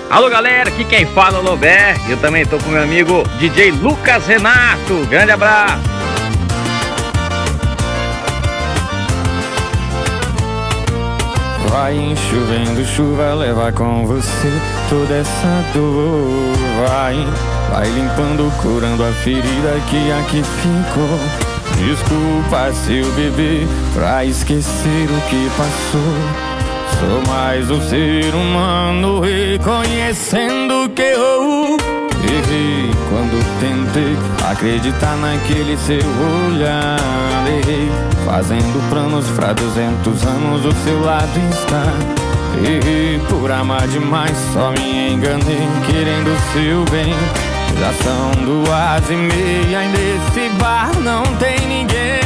Alô galera, aqui quem fala é o Lobé. Eu também tô com meu amigo DJ Lucas Renato. Grande abraço. Vai chovendo, chuva leva com você toda essa dor. Vai limpando, curando a ferida que aqui ficou. Desculpa, seu bebê, pra esquecer o que passou. Sou mais um ser humano, reconhecendo que eu errei quando tentei acreditar naquele seu olhar. Errei, fazendo planos pra 200 anos do seu lado estar. Errei por amar demais, só me enganei, querendo o seu bem. Já são 2h30 e nesse bar não tem ninguém.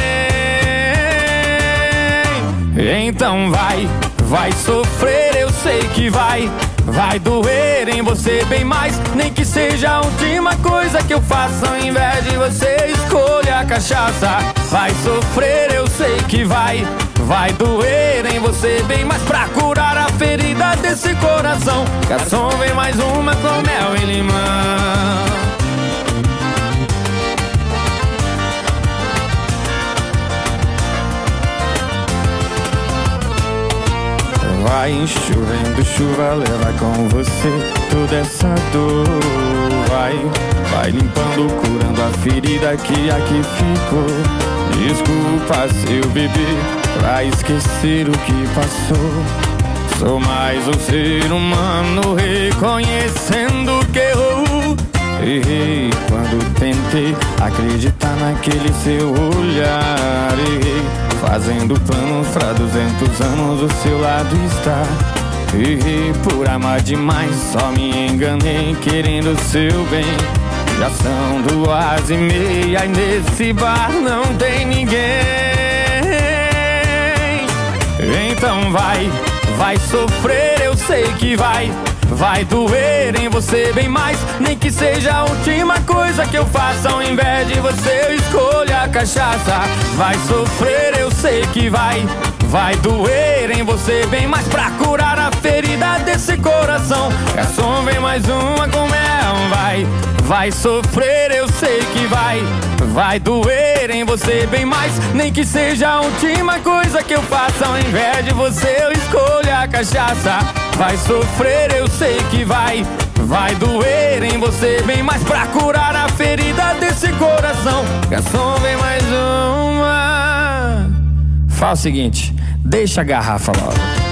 Então vai sofrer, eu sei que vai doer em você bem mais. Nem que seja a última coisa que eu faça, ao invés de você escolha a cachaça. Vai sofrer, eu sei que vai doer em você bem mais. Pra curar a ferida desse coração, garçom, vem mais uma com mel e limão. Vai chovendo, chuva leva com você toda essa dor. Vai limpando, curando a ferida que aqui ficou. Desculpa, seu bebê, pra esquecer o que passou. Sou mais um ser humano, reconhecendo que eu errei quando tentei acreditar naquele seu olhar. Errei, fazendo planos pra 200 anos do seu lado estar. Errei por amar demais, só me enganei, querendo o seu bem. Já são 2h30 e nesse bar não tem ninguém. Então vai sofrer, eu sei que vai doer em você bem mais. Nem que seja a última coisa que eu faça, ao invés de você eu escolha a cachaça. Vai sofrer, eu sei que vai doer em você bem mais. Pra curar a ferida desse coração, garçom, vem mais uma com mel. Vai sofrer, eu sei que vai doer em você bem mais. Nem que seja a última coisa que eu faça, ao invés de você eu escolha a cachaça. Vai sofrer, eu sei que vai doer em você bem mais. Pra curar a ferida desse coração, garçom, vem mais uma. Fala o seguinte, deixa a garrafa logo.